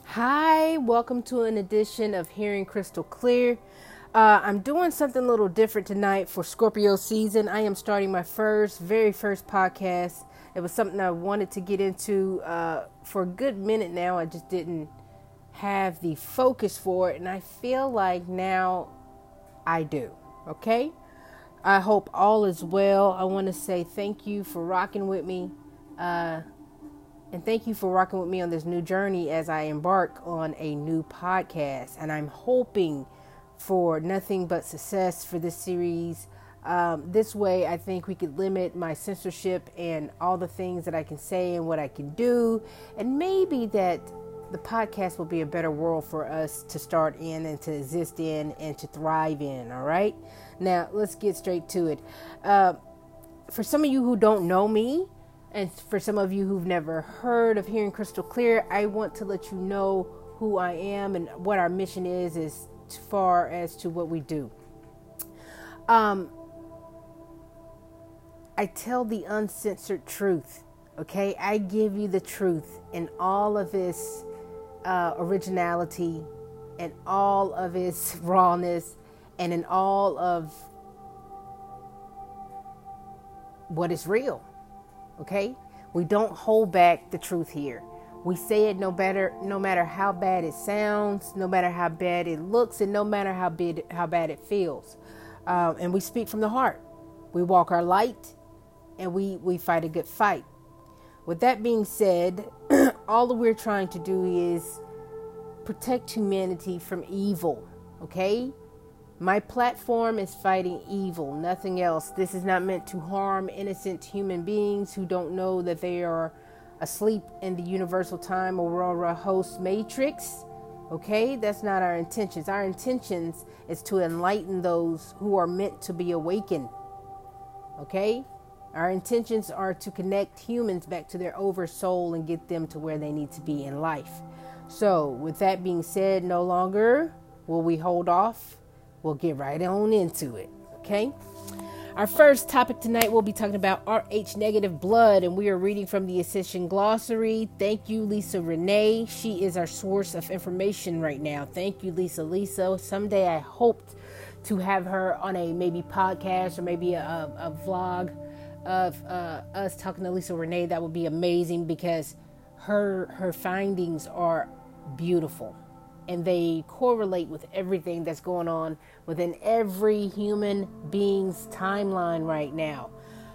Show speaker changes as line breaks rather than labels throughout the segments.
Hi, welcome to an edition of Hearing Crystal Clear. I'm doing something a little different tonight for Scorpio season. I am starting my very first podcast. It was something I wanted to get into for a good minute now. I just didn't have the focus for it, and I feel like now I do. Okay? I hope all is well. I want to say thank you for rocking with me. And thank you for rocking with me on this new journey as I embark on a new podcast. And I'm hoping for nothing but success for this series. This way, I think we could limit my censorship and all the things that I can say and what I can do. And maybe that the podcast will be a better world for us to start in and to exist in and to thrive in. All right. Now, let's get straight to it. For some of you who don't know me, and for some of you who've never heard of Hearing Crystal Clear, I want to let you know who I am and what our mission is as far as to what we do. I tell the uncensored truth, okay? I give you the truth in all of its originality and all of its rawness and in all of what is real. Okay, we don't hold back the truth here. We say it no matter how bad it sounds, no matter how bad it looks, and no matter how bad it feels. And we speak from the heart. We walk our light, and we fight a good fight. With that being said, all that we're trying to do is protect humanity from evil. Okay. My platform is fighting evil, nothing else. This is not meant to harm innocent human beings who don't know that they are asleep in the universal time Aurora host matrix. Okay, that's not our intentions. Our intentions is to enlighten those who are meant to be awakened. Okay, our intentions are to connect humans back to their oversoul and get them to where they need to be in life. So with that being said, no longer will we hold off. We'll get right on into it, okay? Our first topic tonight, we'll be talking about Rh negative blood, and we are reading from the Ascension Glossary. Thank you, Lisa Renee. She is our source of information right now. Thank you, Lisa. Someday I hope to have her on a maybe podcast or maybe a vlog of us talking to Lisa Renee. That would be amazing because her findings are beautiful. And they correlate with everything that's going on within every human being's timeline right now.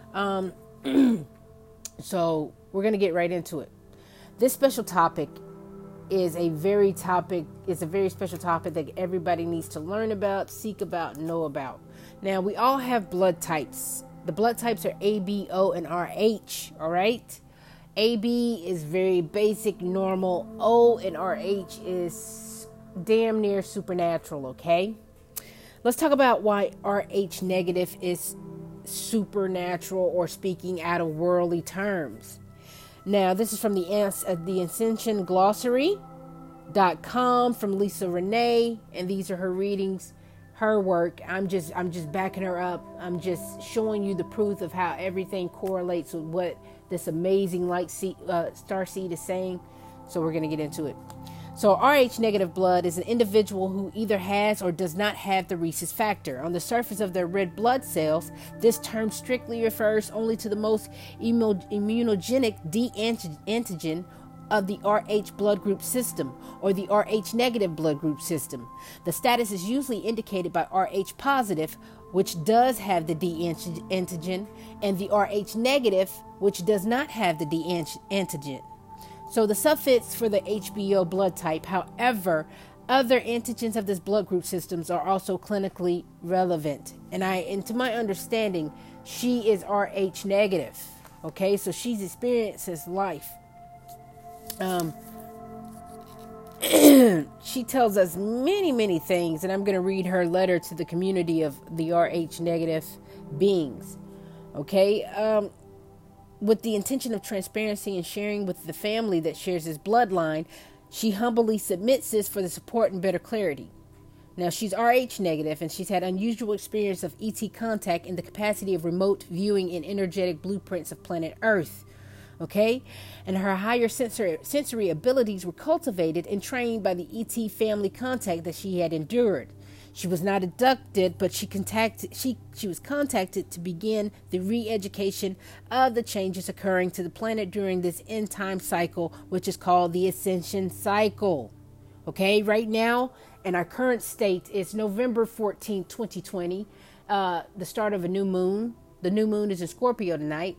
So we're going to get right into it. This special topic is a very special topic that everybody needs to learn about, seek about, know about. Now, we all have blood types. The blood types are A, B, O, and RH. All right. AB is very basic, normal. O and RH is damn near supernatural, okay? Let's talk about why Rh negative is supernatural or speaking out of worldly terms. Now, this is from the Ascension Glossary.com from Lisa Renee, and these are her readings, her work. I'm just backing her up. I'm just showing you the proof of how everything correlates with what this amazing star seed is saying. So we're going to get into it. So Rh negative blood is an individual who either has or does not have the rhesus factor. On the surface of their red blood cells, this term strictly refers only to the most immunogenic D antigen of the Rh blood group system or the Rh negative blood group system. The status is usually indicated by Rh positive, which does have the D antigen, and the Rh negative, which does not have the D antigen. So the suffix for the HBO blood type, however, other antigens of this blood group systems are also clinically relevant. And to my understanding, she is Rh negative. Okay, so she's experiences life. She tells us many things, and I'm going to read her letter to the community of the Rh negative beings. Okay, with the intention of transparency and sharing with the family that shares his bloodline, she humbly submits this for the support and better clarity. Now, she's Rh negative, and she's had unusual experience of ET contact in the capacity of remote viewing and energetic blueprints of planet Earth. Okay, and her higher sensory abilities were cultivated and trained by the ET family contact that she had endured. She was not abducted, but she was contacted to begin the re-education of the changes occurring to the planet during this end time cycle, which is called the ascension cycle. Okay, right now, in our current state, it's November 14th, 2020, the start of a new moon. The new moon is in Scorpio tonight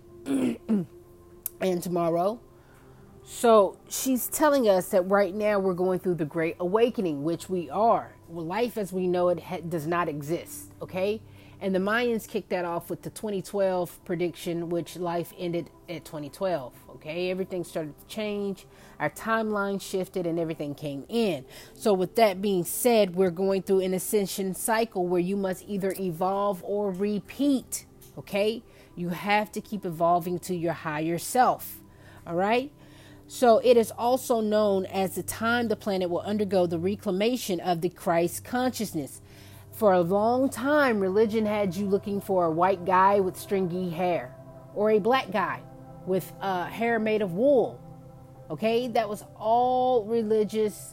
and tomorrow. So she's telling us that right now we're going through the Great Awakening, which we are. Well, life as we know it does not exist, okay? And the Mayans kicked that off with the 2012 prediction, which life ended at 2012, okay? Everything started to change. Our timeline shifted and everything came in. So with that being said, we're going through an ascension cycle where you must either evolve or repeat, okay? You have to keep evolving to your higher self, all right? So it is also known as the time the planet will undergo the reclamation of the Christ consciousness. For a long time, religion had you looking for a white guy with stringy hair or a black guy with hair made of wool. Okay, that was all religious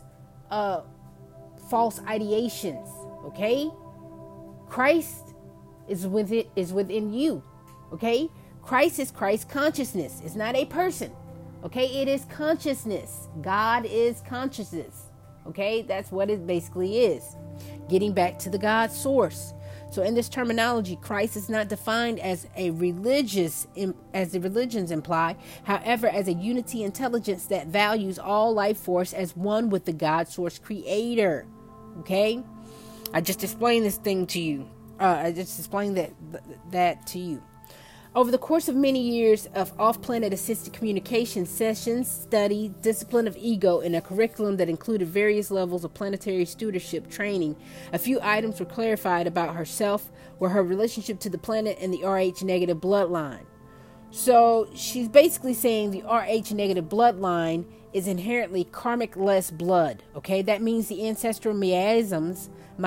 false ideations. Okay, Christ is within you. Okay, Christ is Christ consciousness. It's not a person. Okay, it is consciousness. God is consciousness. Okay, that's what it basically is. Getting back to the God source. So in this terminology, Christ is not defined as the religions imply, however, as a unity intelligence that values all life force as one with the God source creator. Okay, I just explained this thing to you. I just explained that to you. Over the course of many years of off-planet assisted communication sessions, study, discipline of ego, and a curriculum that included various levels of planetary stewardship training, a few items were clarified about herself, were her relationship to the planet and the Rh negative bloodline. So she's basically saying the Rh negative bloodline is inherently karmic-less blood. Okay, that means the ancestral miasms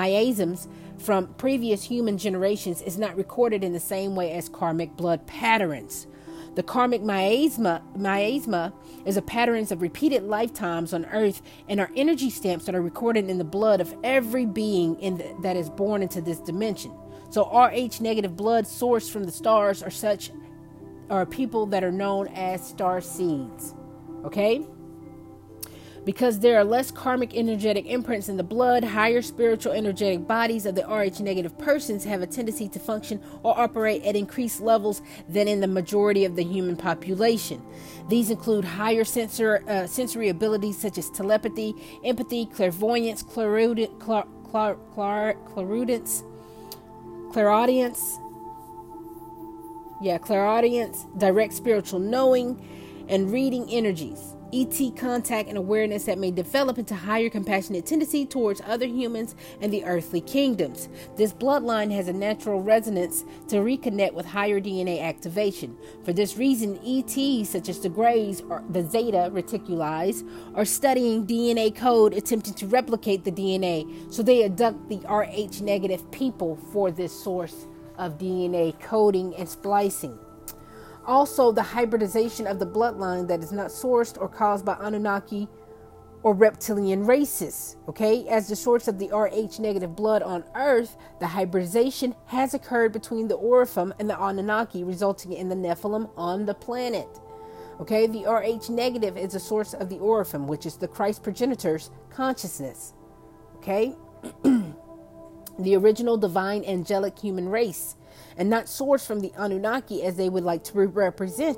from previous human generations is not recorded in the same way as karmic blood patterns. The karmic miasma is a patterns of repeated lifetimes on Earth, and are energy stamps that are recorded in the blood of every being that is born into this dimension. So Rh negative blood sourced from the stars are people that are known as star seeds. Okay? Because there are less karmic energetic imprints in the blood, higher spiritual energetic bodies of the Rh negative persons have a tendency to function or operate at increased levels than in the majority of the human population. These include higher sensory abilities such as telepathy, empathy, clairvoyance, clairaudience, direct spiritual knowing, and reading energies. ET contact and awareness that may develop into higher compassionate tendency towards other humans and the earthly kingdoms. This bloodline has a natural resonance to reconnect with higher DNA activation. For this reason, ETs such as the Greys or the Zeta Reticuli are studying DNA code, attempting to replicate the DNA. So they abduct the Rh negative people for this source of DNA coding and splicing. Also, the hybridization of the bloodline that is not sourced or caused by Anunnaki or reptilian races. Okay, as the source of the Rh negative blood on Earth, the hybridization has occurred between the Orifim and the Anunnaki, resulting in the Nephilim on the planet. Okay, the Rh negative is the source of the Orifim, which is the Christ progenitor's consciousness. Okay, the original divine angelic human race, and not sourced from the Anunnaki as they would like to represent.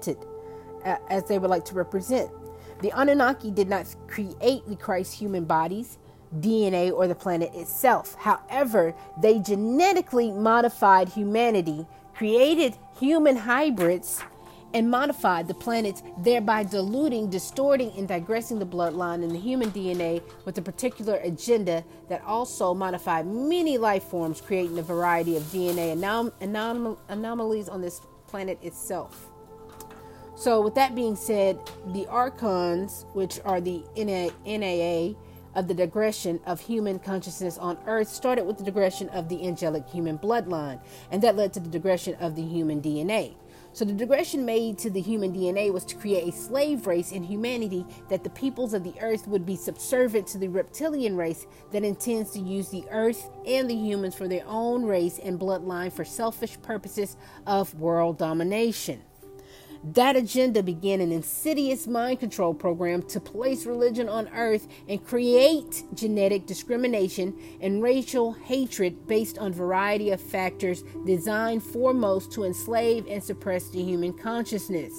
The Anunnaki did not create the Christ human bodies, DNA, or the planet itself. However, they genetically modified humanity, created human hybrids, and modified the planet, thereby diluting, distorting, and digressing the bloodline in the human DNA with a particular agenda that also modified many life forms, creating a variety of DNA anomalies on this planet itself. So with that being said, the archons, which are the NAA of the digression of human consciousness on Earth, started with the digression of the angelic human bloodline, and that led to the digression of the human DNA. So the digression made to the human DNA was to create a slave race in humanity, that the peoples of the earth would be subservient to the reptilian race that intends to use the earth and the humans for their own race and bloodline for selfish purposes of world domination. That agenda began an insidious mind control program to place religion on earth and create genetic discrimination and racial hatred based on a variety of factors designed foremost to enslave and suppress the human consciousness.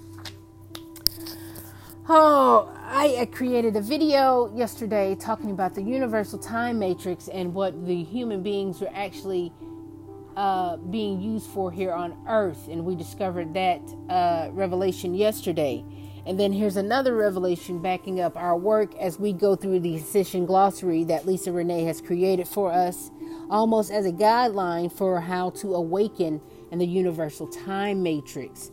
Oh, I created a video yesterday talking about the universal time matrix and what the human beings were actually being used for here on earth, and we discovered that revelation yesterday. And then here's another revelation backing up our work as we go through the Ascension glossary that Lisa Renee has created for us, almost as a guideline for how to awaken in the universal time matrix.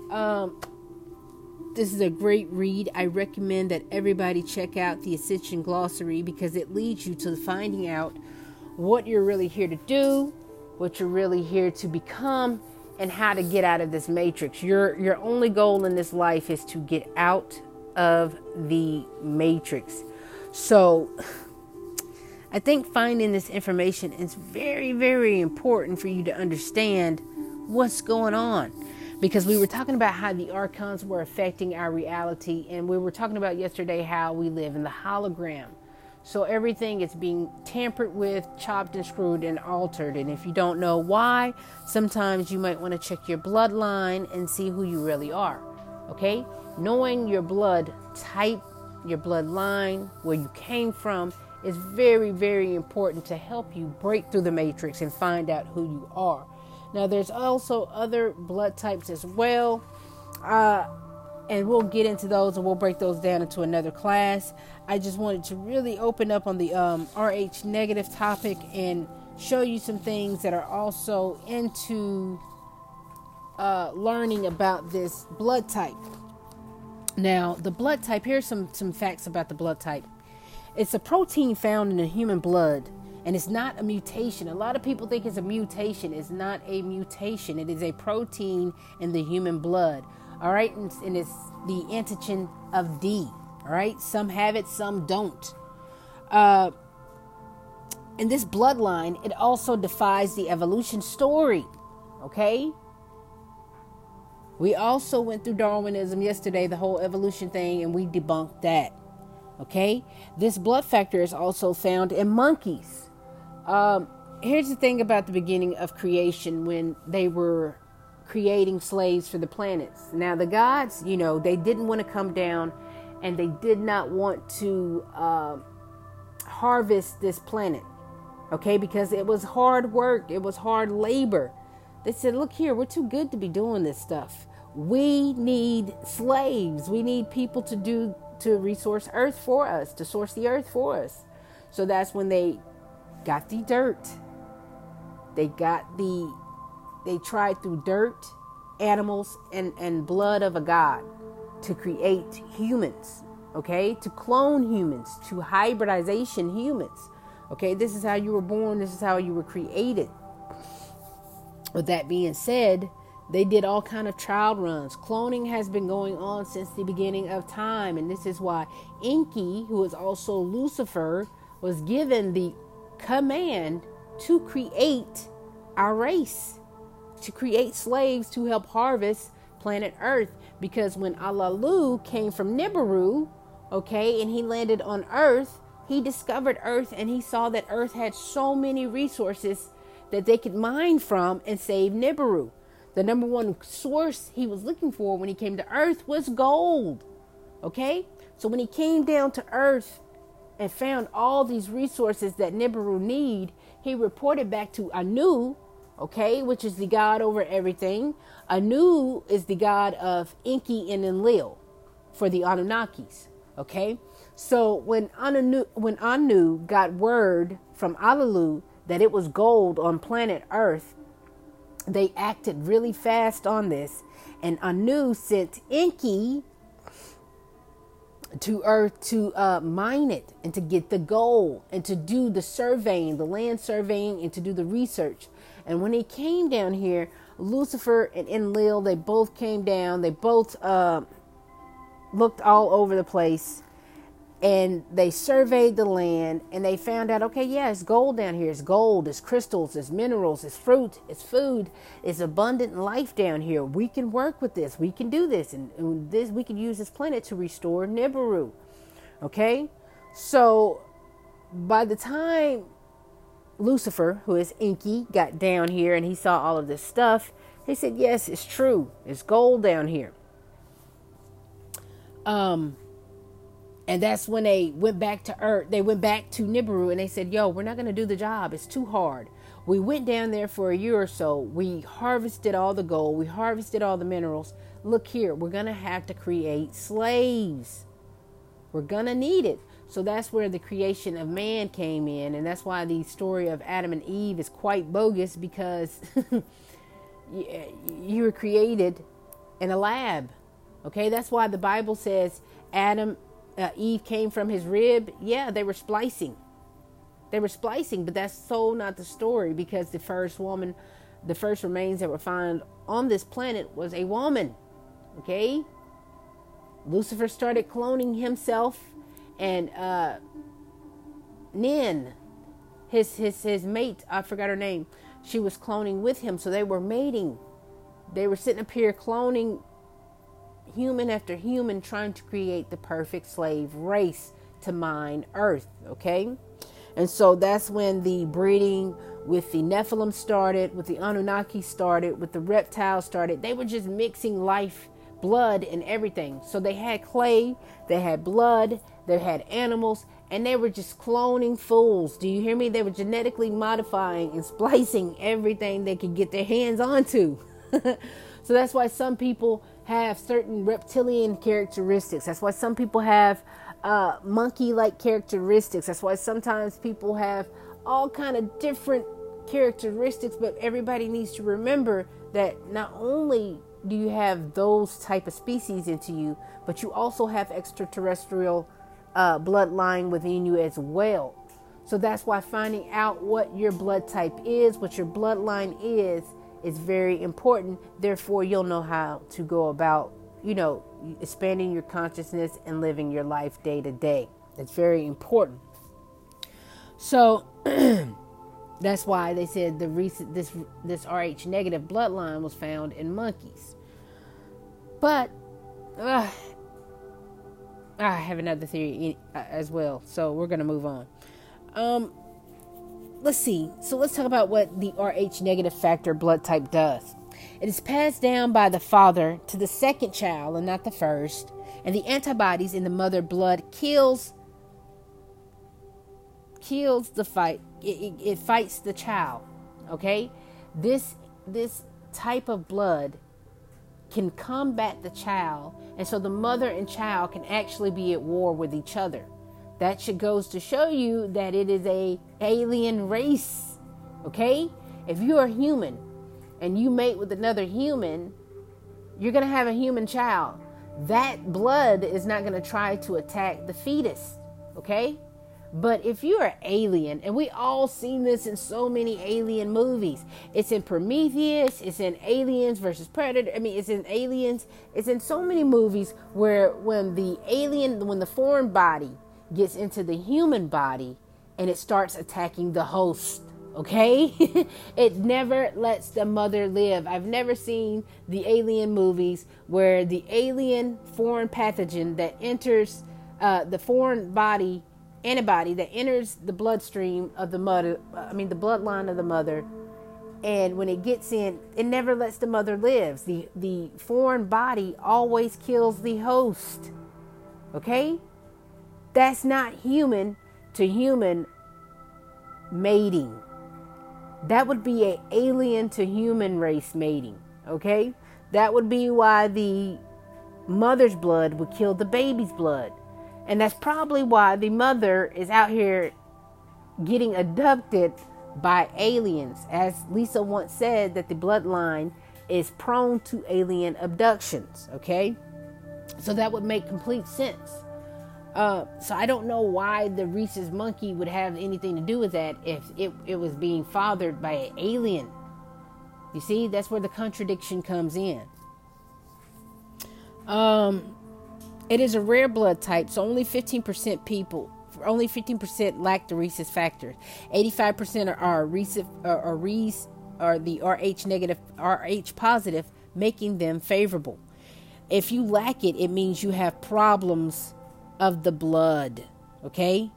This is a great read. I recommend that everybody check out the Ascension glossary because it leads you to finding out what you're really here to do, what you're really here to become, and how to get out of this matrix. Your only goal in this life is to get out of the matrix. So I think finding this information is very, very important for you to understand what's going on. Because we were talking about how the archons were affecting our reality, and we were talking about yesterday how we live in the hologram. So everything is being tampered with, chopped and screwed and altered. And if you don't know why, sometimes you might want to check your bloodline and see who you really are. Okay? Knowing your blood type, your bloodline, where you came from, is very, very important to help you break through the matrix and find out who you are. Now, there's also other blood types as well. And we'll get into those and we'll break those down into another class. I just wanted to really open up on the RH negative topic and show you some things that are also into learning about this blood type. Now, the blood type, here's some facts about the blood type. It's a protein found in the human blood, and it's not a mutation. A lot of people think it's a mutation. It's not a mutation. It is a protein in the human blood. All right, and it's the antigen of D. All right, some have it, some don't. In this bloodline, it also defies the evolution story. Okay, we also went through Darwinism yesterday, the whole evolution thing, and we debunked that. Okay, this blood factor is also found in monkeys. Here's the thing about the beginning of creation when they were creating slaves for the planets. Now, the gods, they didn't want to come down and they did not want to harvest this planet. Okay, because it was hard work. It was hard labor. They said, look here, we're too good to be doing this stuff. We need slaves. We need people to resource earth for us, to source the earth for us. So that's when they got the dirt. They tried through dirt, animals, and blood of a god to create humans, okay? To clone humans, to hybridization humans, okay? This is how you were born. This is how you were created. With that being said, they did all kind of trial runs. Cloning has been going on since the beginning of time, and this is why Enki, who is also Lucifer, was given the command to create our race, to create slaves to help harvest planet Earth. Because when Alalu came from Nibiru, okay, and he landed on Earth, he discovered Earth and he saw that Earth had so many resources that they could mine from and save Nibiru. The number one source he was looking for when he came to Earth was gold. Okay, so when he came down to Earth and found all these resources that Nibiru need, he reported back to Anu, okay, which is the god over everything. Anu is the god of Enki and Enlil for the Anunnakis, okay? So when Anu got word from Alalu that it was gold on planet Earth, they acted really fast on this. And Anu sent Enki to Earth to mine it and to get the gold and to do the surveying, the land surveying, and to do the research. And when he came down here, Lucifer and Enlil, they both came down. They both looked all over the place, and they surveyed the land, and they found out, okay, yeah, it's gold down here. It's gold, it's crystals, it's minerals, it's fruit, it's food, it's abundant life down here. We can work with this. We can do this, and this we can use this planet to restore Nibiru. Okay, so by the time Lucifer, who is Enki, got down here and he saw all of this stuff, he said, yes, it's true. It's gold down here. And that's when they went back to Earth. They went back to Nibiru and they said, yo, we're not going to do the job. It's too hard. We went down there for a year or so. We harvested all the gold. We harvested all the minerals. Look here, we're going to have to create slaves. We're going to need it. So that's where the creation of man came in. And that's why the story of Adam and Eve is quite bogus, because you were created in a lab. Okay, that's why the Bible says Eve came from his rib. Yeah, they were splicing. But that's so not the story, because the first remains that were found on this planet was a woman. Okay, Lucifer started cloning himself, and Nin, his mate, I forgot her name, she was cloning with him. So they were mating. They were sitting up here cloning human after human, trying to create the perfect slave race to mine Earth. Okay, and so that's when the breeding with the Nephilim started, with the Anunnaki started, with the reptiles started. They were just mixing life, blood, and everything. So they had clay, they had blood, they had animals, and they were just cloning fools. Do you hear me? They were genetically modifying and splicing everything they could get their hands onto. So that's why some people have certain reptilian characteristics. That's why some people have monkey-like characteristics. That's why sometimes people have all kind of different characteristics. But everybody needs to remember that not only do you have those type of species into you, but you also have extraterrestrial bloodline within you as well. So that's why finding out what your blood type is, what your bloodline is very important. Therefore, you'll know how to go about, expanding your consciousness and living your life day to day. It's very important. So that's why they said this Rh negative bloodline was found in monkeys. But I have another theory as well. So we're going to move on. Let's see. So let's talk about what the Rh negative factor blood type does. It is passed down by the father to the second child and not the first. And the antibodies in the mother blood kills the fight. It fights the child. Okay? This type of blood can combat the child. And so the mother and child can actually be at war with each other. That goes to show you that it is a alien race. Okay? If you are human and you mate with another human, you're going to have a human child. That blood is not going to try to attack the fetus. Okay? But if you are alien, and we all seen this in so many alien movies. It's in Prometheus, it's in Aliens versus Predator. It's in Aliens. It's in so many movies where when the foreign body gets into the human body and it starts attacking the host, okay? It never lets the mother live. I've never seen the alien movies where the alien foreign pathogen that enters the foreign body antibody that enters the bloodstream of the mother, the bloodline of the mother, and when it gets in, it never lets the mother live. The foreign body always kills the host. Okay? That's not human to human mating. That would be an alien to human race mating. Okay? That would be why the mother's blood would kill the baby's blood. And that's probably why the mother is out here getting abducted by aliens. As Lisa once said, that the bloodline is prone to alien abductions. Okay? So that would make complete sense. So I don't know why the rhesus monkey would have anything to do with that if it was being fathered by an alien. You see, that's where the contradiction comes in. It is a rare blood type, so only 15% lack the rhesus factor. 85% are the Rh negative, Rh positive, making them favorable. If you lack it, it means you have problems of the blood. Okay?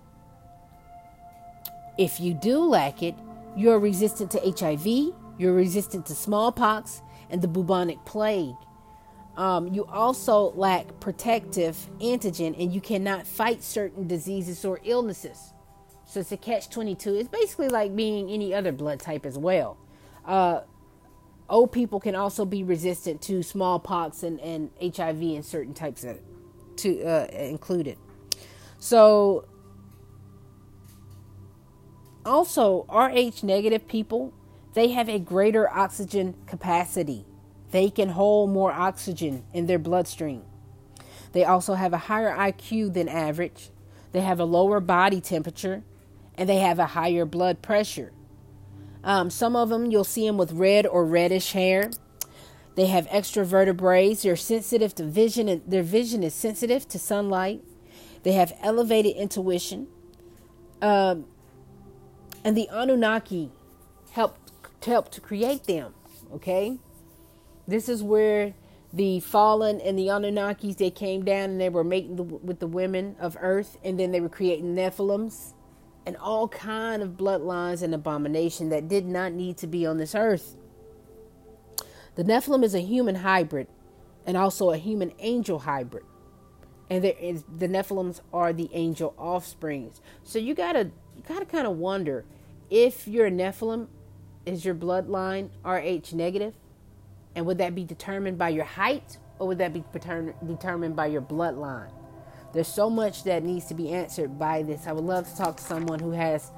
If you do lack it, you're resistant to HIV, you're resistant to smallpox and the bubonic plague. You also lack protective antigen, and you cannot fight certain diseases or illnesses. So it's a catch-22. It's basically like being any other blood type as well. Old people can also be resistant to smallpox and HIV and certain types of included. So also Rh negative people, they have a greater oxygen capacity. They can hold more oxygen in their bloodstream. They also have a higher IQ than average. They have a lower body temperature, and they have a higher blood pressure. Some of them, you'll see them with red or reddish hair. They have extra vertebrae. They're sensitive to vision, and their vision is sensitive to sunlight. They have elevated intuition. And the Anunnaki helped to create them. Okay? This is where the fallen and the Anunnakis, they came down and they were mating with the women of Earth, and then they were creating Nephilims and all kind of bloodlines and abomination that did not need to be on this earth. The Nephilim is a human hybrid and also a human angel hybrid. And the Nephilims are the angel offsprings. So you gotta kind of wonder if you're a Nephilim, is your bloodline Rh negative? And would that be determined by your height, or would that be determined by your bloodline? There's so much that needs to be answered by this. I would love to talk to someone who has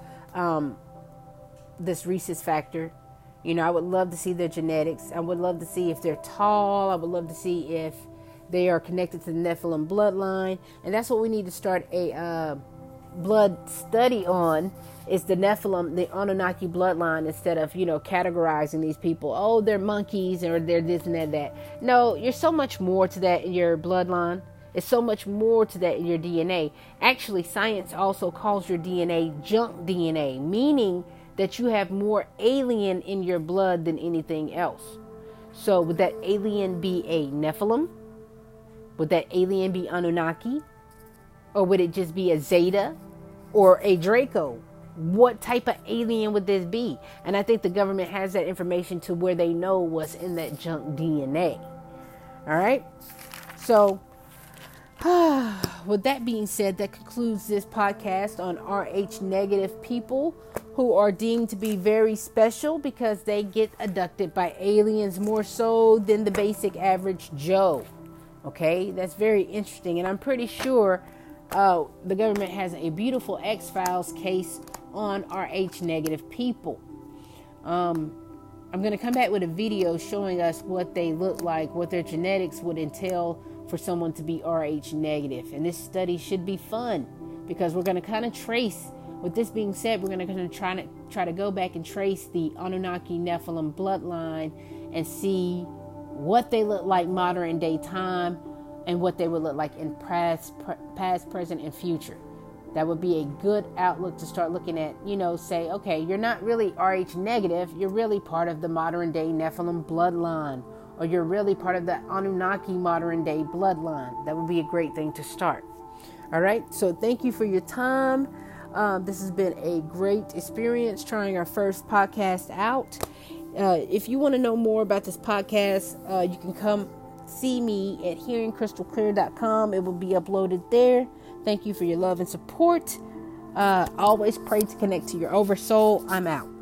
this rhesus factor. You know, I would love to see their genetics. I would love to see if they're tall. I would love to see if they are connected to the Nephilim bloodline. And that's what we need to start a blood study on, is the Nephilim, the Anunnaki bloodline, instead of, categorizing these people. Oh, they're monkeys, or they're this and that. No, you're so much more to that in your bloodline. It's so much more to that in your DNA. Actually, science also calls your DNA junk DNA, meaning that you have more alien in your blood than anything else. So would that alien be a Nephilim? Would that alien be Anunnaki? Or would it just be a Zeta or a Draco? What type of alien would this be? And I think the government has that information to where they know what's in that junk DNA. All right. So with that being said, that concludes this podcast on Rh negative people who are deemed to be very special because they get abducted by aliens more so than the basic average Joe. Okay, that's very interesting. And I'm pretty sure the government has a beautiful X-Files case on Rh negative people. I'm going to come back with a video showing us what they look like, what their genetics would entail for someone to be Rh negative. And this study should be fun because we're going to kind of trace, with this being said, we're going to try to go back and trace the Anunnaki Nephilim bloodline and see what they look like modern day time and what they would look like in past, present, and future. That would be a good outlook to start looking at, say, okay, you're not really Rh negative. You're really part of the modern day Nephilim bloodline, or you're really part of the Anunnaki modern day bloodline. That would be a great thing to start. All right. So thank you for your time. This has been a great experience trying our first podcast out. If you want to know more about this podcast, you can come see me at hearingcrystalclear.com. It will be uploaded there. Thank you for your love and support. Always pray to connect to your oversoul. I'm out.